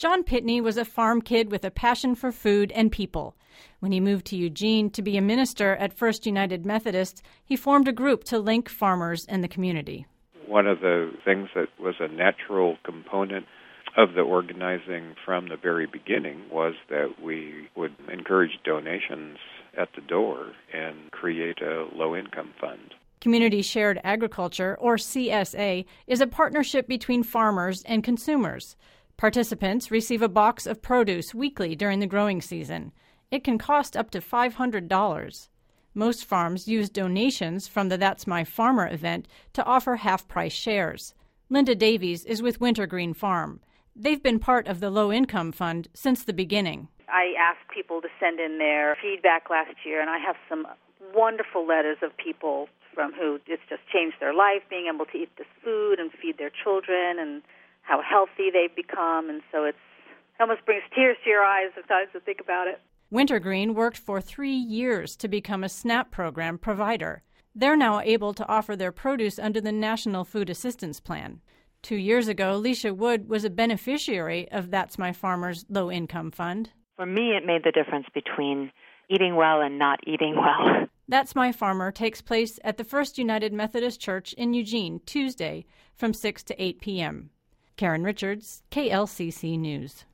John Pitney was a farm kid with a passion for food and people. When he moved to Eugene to be a minister at First United Methodist, he formed a group to link farmers and the community. One of the things that was a natural component of the organizing from the very beginning was that we would encourage donations at the door and create a low-income fund. Community Shared Agriculture, or CSA, is a partnership between farmers and consumers. Participants receive a box of produce weekly during the growing season. It can cost up to $500. Most farms use donations from the That's My Farmer event to offer half-price shares. Linda Davies is with Wintergreen Farm. They've been part of the low-income fund since the beginning. I asked people to send in their feedback last year, and I have some wonderful letters of people from who it's just changed their life, being able to eat this food and feed their children, and how healthy they've become. And so it almost brings tears to your eyes sometimes to think about it. Wintergreen worked for 3 years to become a SNAP program provider. They're now able to offer their produce under the National Food Assistance Plan. 2 years ago, Leisha Wood was a beneficiary of That's My Farmer's low-income fund. For me, it made the difference between eating well and not eating well. That's My Farmer takes place at the First United Methodist Church in Eugene, Tuesday, from 6 to 8 p.m. Karen Richards, KLCC News.